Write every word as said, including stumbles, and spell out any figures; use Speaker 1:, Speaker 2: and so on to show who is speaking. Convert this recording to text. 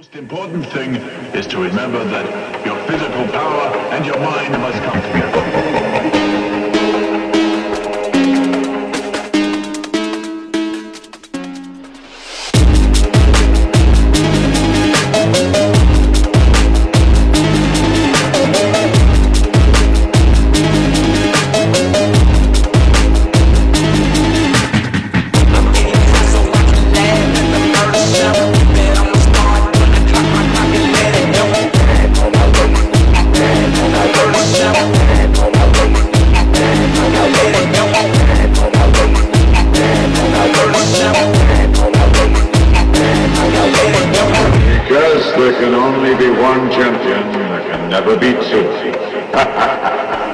Speaker 1: most important thing is to remember that your physical power and your mind must come together. Because there can only be one champion, there can never be two.